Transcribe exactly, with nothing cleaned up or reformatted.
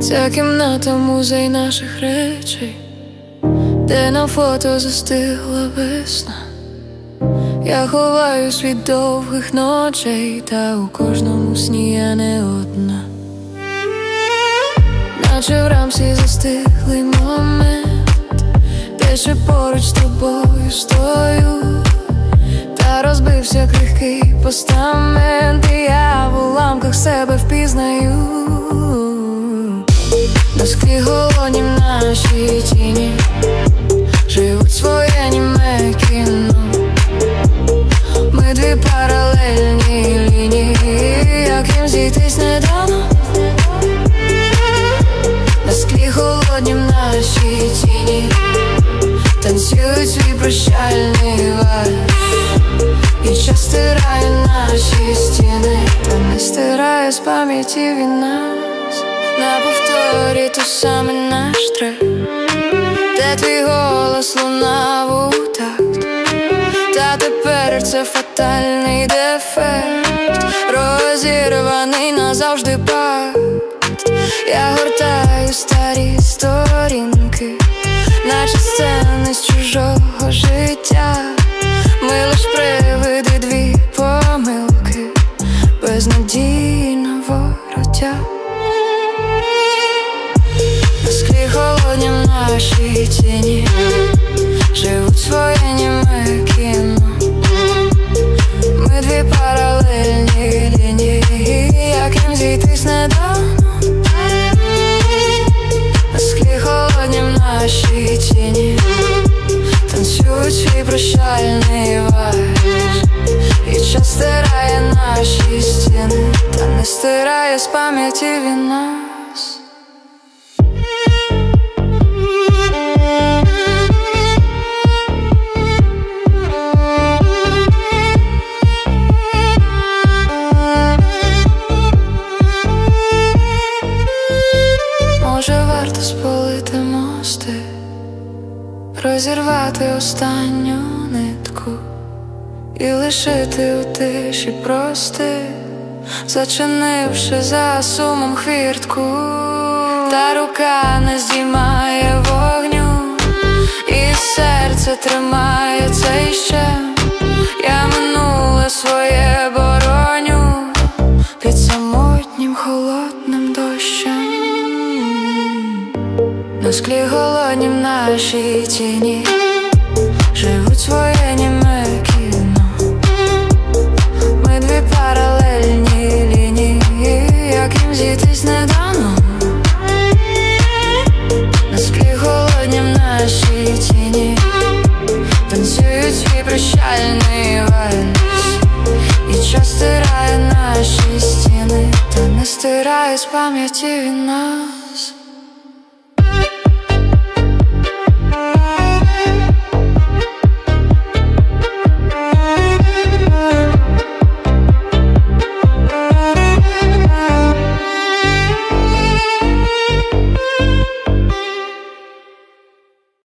Ця кімната музей наших речей, де на фото застигла весна. Я ховаюсь від довгих ночей, та у кожному сні я не одна. Наче в рамці застиглий момент, де ще поруч з тобою стою. Та розбився крихкий постамент, і я в уламках себе впізнаю. На склі голоднім наші тіні живуть своє німе кіно. Ми дві паралельні лінії, яким зійтись не дано. На склі голоднім наші тіні танцюють свій прощальний вальс. І час стирає наші стіни, та не стирає з пам'яті він нас. На повторі той самий наш трек, де твій голос лунав у такт. Та тепер це фатальний дефект, розірваний назавжди пакт. Я гортаю старі сторінки, наче сцени з чужого життя. Ми лиш привиди, дві помилки, безнадійна вороття. На склі холоднім наші тіні живуть своє німе кіно. Ми дві паралельні лінії, яким зійтись не дано. На склі холоднім наші тіні танцюють свій прощальний вальс. І час стирає наші стіни, та не стирає з пам'яті він нас. Може, варто спалити мости, розірвати останню нитку і лишити у тиші прости, зачинивши за сумом хвіртку. Та рука не здіймає вогню, і серце тримає цей щем. Я минуле своє бороню під самотнім холодним дощем. На склі голоднім наші тіні живуть своє німе кіно. Ми дві паралельні лінії, яким зійтись не дано. На склі голоднім наші тіні танцюють свій прощальний вальс. І час стирає наші стіни, та не стирає з пам'яті він нас.